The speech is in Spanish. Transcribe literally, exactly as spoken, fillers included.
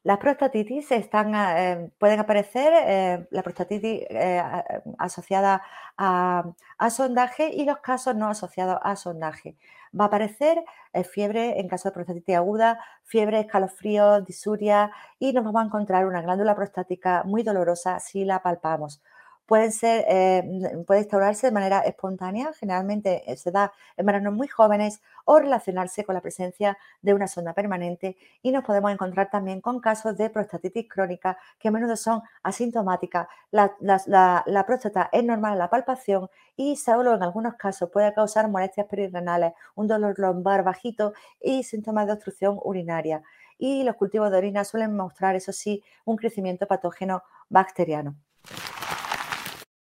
Las prostatitis están, eh, pueden aparecer, eh, la prostatitis eh, a- asociada a, a sondaje y los casos no asociados a sondaje. Va a aparecer eh, fiebre en caso de prostatitis aguda, fiebre, escalofríos, disuria y nos vamos a encontrar una glándula prostática muy dolorosa si la palpamos. Pueden ser, eh, n- puede instaurarse de manera espontánea, generalmente eh, se da en varones muy jóvenes o relacionarse con la presencia de una sonda permanente y nos podemos encontrar también con casos de prostatitis crónica que a menudo son asintomáticas. La, las- la- la próstata es normal en la palpación y solo en algunos casos puede causar molestias perirenales, un dolor lumbar bajito y síntomas de obstrucción urinaria. Y los cultivos de orina suelen mostrar, eso sí, un crecimiento patógeno bacteriano.